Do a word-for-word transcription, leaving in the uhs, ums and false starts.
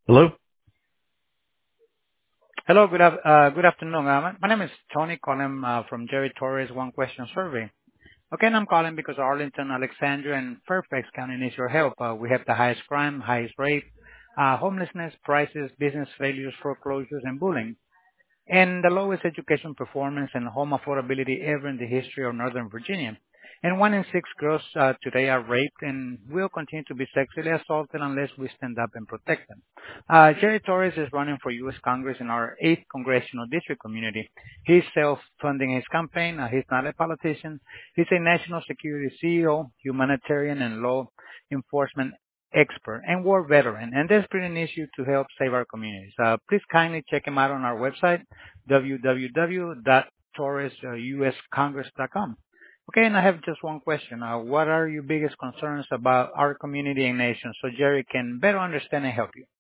Hello? Hello, good af- uh, good afternoon. Uh, My my name is Tony calling uh, from Jerry Torres One Question Survey. Okay, and I'm calling because Arlington, Alexandria, and Fairfax County needs your help. Uh, We have the highest crime, highest rape, uh, homelessness, prices, business failures, foreclosures, and bullying, and the lowest education performance and home affordability ever in the history of Northern Virginia. And one in six girls uh, today are raped and will continue to be sexually assaulted unless we stand up and protect them. Uh, Jerry Torres is running for U S. Congress in our eighth Congressional District community. He's self-funding his campaign. Uh, he's not a politician. He's a national security C E O, humanitarian and law enforcement expert, and war veteran, and desperate in issue to help save our communities. Uh, please kindly check him out on our website, w w w dot torres u s congress dot com. Okay, and I have just one question. Uh, what are your biggest concerns about our community and nation so Jerry can better understand and help you?